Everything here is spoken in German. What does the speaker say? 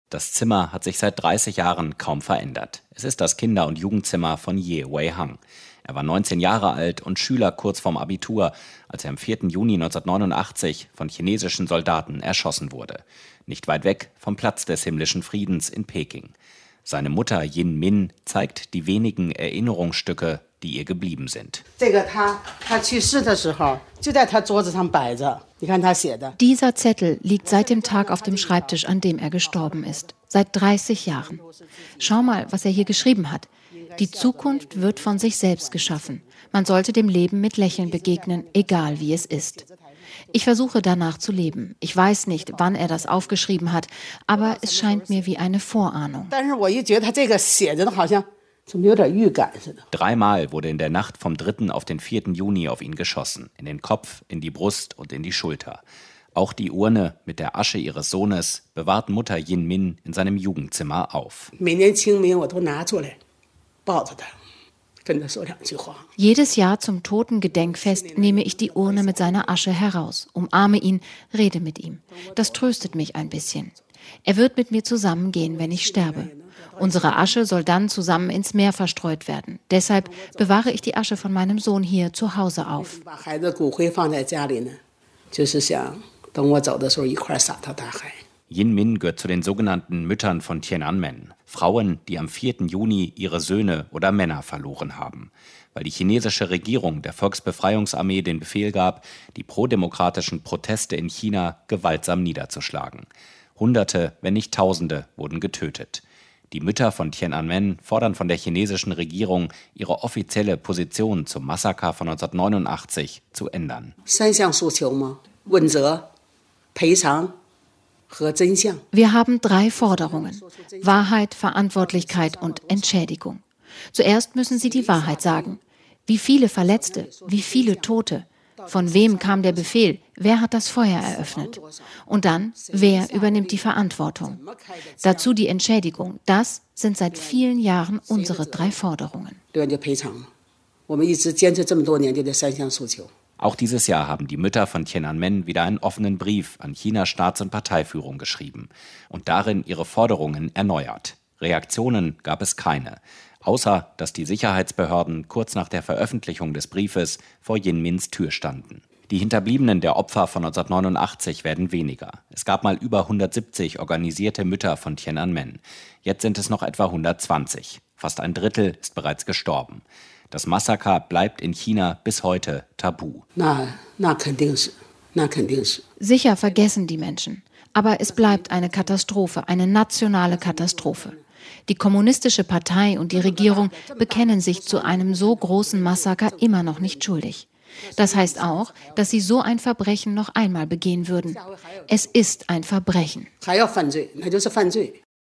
Das Zimmer hat sich seit 30 Jahren kaum verändert. Es ist das Kinder- und Jugendzimmer von Ye Wei-hang. Er war 19 Jahre alt und Schüler kurz vorm Abitur, als er am 4. Juni 1989 von chinesischen Soldaten erschossen wurde. Nicht weit weg vom Platz des himmlischen Friedens in Peking. Seine Mutter Yin Min zeigt die wenigen Erinnerungsstücke, die ihr geblieben sind. Dieser Zettel liegt seit dem Tag auf dem Schreibtisch, an dem er gestorben ist. Seit 30 Jahren. Schau mal, was er hier geschrieben hat. Die Zukunft wird von sich selbst geschaffen. Man sollte dem Leben mit Lächeln begegnen, egal wie es ist. Ich versuche danach zu leben. Ich weiß nicht, wann er das aufgeschrieben hat, aber es scheint mir wie eine Vorahnung. 3-mal wurde in der Nacht vom 3. auf den 4. Juni auf ihn geschossen. In den Kopf, in die Brust und in die Schulter. Auch die Urne mit der Asche ihres Sohnes bewahrt Mutter Yin Min in seinem Jugendzimmer auf. Jedes Jahr zum Totengedenkfest nehme ich die Urne mit seiner Asche heraus, umarme ihn, rede mit ihm. Das tröstet mich ein bisschen. Er wird mit mir zusammengehen, wenn ich sterbe. Unsere Asche soll dann zusammen ins Meer verstreut werden. Deshalb bewahre ich die Asche von meinem Sohn hier zu Hause auf. Yin Min gehört zu den sogenannten Müttern von Tiananmen. Frauen, die am 4. Juni ihre Söhne oder Männer verloren haben. Weil die chinesische Regierung der Volksbefreiungsarmee den Befehl gab, die prodemokratischen Proteste in China gewaltsam niederzuschlagen. Hunderte, wenn nicht Tausende, wurden getötet. Die Mütter von Tiananmen fordern von der chinesischen Regierung, ihre offizielle Position zum Massaker von 1989 zu ändern. Wir haben 3 Forderungen: Wahrheit, Verantwortlichkeit und Entschädigung. Zuerst müssen Sie die Wahrheit sagen. Wie viele Verletzte, wie viele Tote? Von wem kam der Befehl? Wer hat das Feuer eröffnet? Und dann, wer übernimmt die Verantwortung? Dazu die Entschädigung. Das sind seit vielen Jahren unsere 3 Forderungen. Auch dieses Jahr haben die Mütter von Tiananmen wieder einen offenen Brief an Chinas Staats- und Parteiführung geschrieben und darin ihre Forderungen erneuert. Reaktionen gab es keine, außer dass die Sicherheitsbehörden kurz nach der Veröffentlichung des Briefes vor Yin Mins Tür standen. Die Hinterbliebenen der Opfer von 1989 werden weniger. Es gab mal über 170 organisierte Mütter von Tiananmen. Jetzt sind es noch etwa 120. Fast ein Drittel ist bereits gestorben. Das Massaker bleibt in China bis heute tabu. Sicher vergessen die Menschen. Aber es bleibt eine Katastrophe, eine nationale Katastrophe. Die kommunistische Partei und die Regierung bekennen sich zu einem so großen Massaker immer noch nicht schuldig. Das heißt auch, dass sie so ein Verbrechen noch einmal begehen würden. Es ist ein Verbrechen.